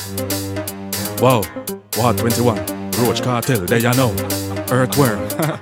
Wow, War 21, Roach Cartel, there you know. Earthworm.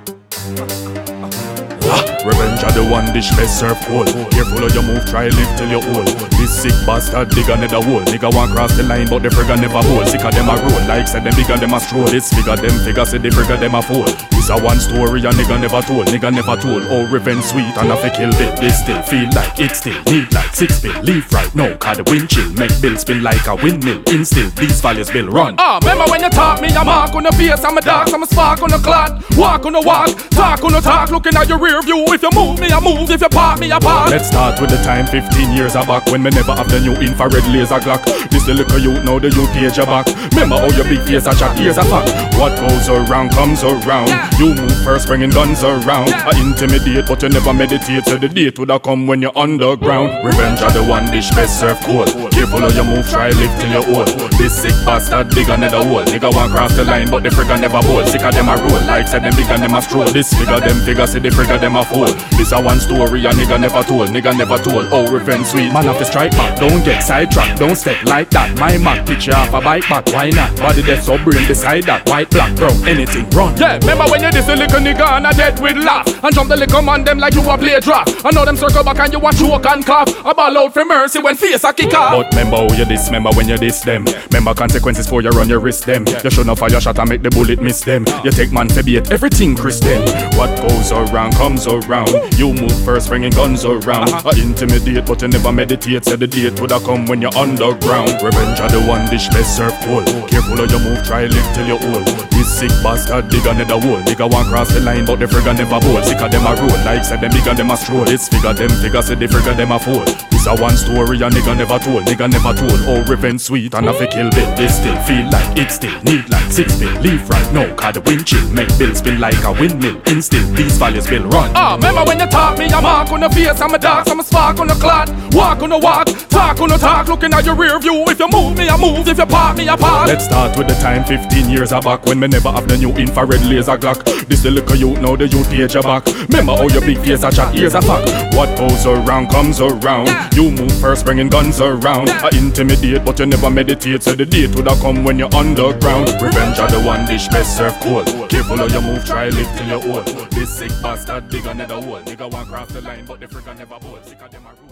Revenge of the one dish best serve cold. Careful of your move, try live till you're old. This sick bastard dig another hole. Nigga want cross the line but the frigga never hold. Sick of them a roll, like said them bigger them a stroll. This figure them figure say the frigga them a fool. This a one story a nigga never told. Nigga never told. Oh revenge sweet and if it kill bit. This still feel like it still need like 6 bill. Leave right now cause the wind chill. Make bill spin like a windmill. Instill these values bill run. Remember when you taught me a mark on the face. I'm a dark, I'm a spark on the clot. Walk on the walk, talk on the talk. Looking at your rear view. If you move me, I move. If you part me, I part. Let's start with the time 15 years back when me never have the new infrared laser Glock. This the little youth now the youth page a back. Remember how your big face a chat, here's a fact. What goes around comes around. You move first bringing guns around. I intimidate but you never meditate. So the date would come when you're underground. Revenge of the one dish best serve cold. Careful how you move, try live till you're old. This sick bastard dig another hole. Nigga want cross the line but the frigga never bold. Sick of them a roll, like said them bigger them a stroll. This figure them figure say the frigga them a fool. This a one story a nigga never told. Nigga never told. Oh revenge sweet, man have to strike back. Don't get sidetracked, don't step like that. My Mac picture off a bike back, why not? Body death so brain beside that. White, black, brown, anything run. Yeah, remember when you diss a little nigga and a dead with laugh. And jump the little man them like you a play draft. I know them circle back and you a choke and cough. A ball out for mercy when face a kick off. But remember how you diss, remember when you diss them. Remember consequences for you run your wrist them. You should not fire shot and make the bullet miss them. You take man to beat everything Christian. What goes around comes around. You move first bringing guns around. I intimidate but you never meditate. Said the date would come when you're underground. Revenge of the one dish best serve cold. Careful how you move, try live till you're old. This sick bastard dig another hole. Nigga want cross the line but the frigga never bold. Sick of them a roll, like said them bigger them a stroll. This figure them figure say the frigga them a fool. This a one story a nigga never told. Nigga never told. Oh revenge sweet and if it kill bit. This still feel like it still need like 6 bill. Leave right now cause the wind chill. Make bill spin like a windmill. Instill these values bill run. Remember when you taught me a mark on the face. I'm a dark, I'm a spark on the clot. Walk on the walk, talk on the talk. Looking at your rear view. If you move me, I move. If you part me, I part. Let's start with the time 15 years back when me never have the new infrared laser Glock. This the little youth now the youth page a back. Remember how your big face a chat, here's a fact. What goes around comes around. You move first bringing guns around. I intimidate but you never meditate. So the date would come when you're underground. Revenge of the one dish best serve cold. Careful how you move, try live till you're old. This sick bastard dig another hole. Nigga want cross the line but the frigga never bold. Sick of them a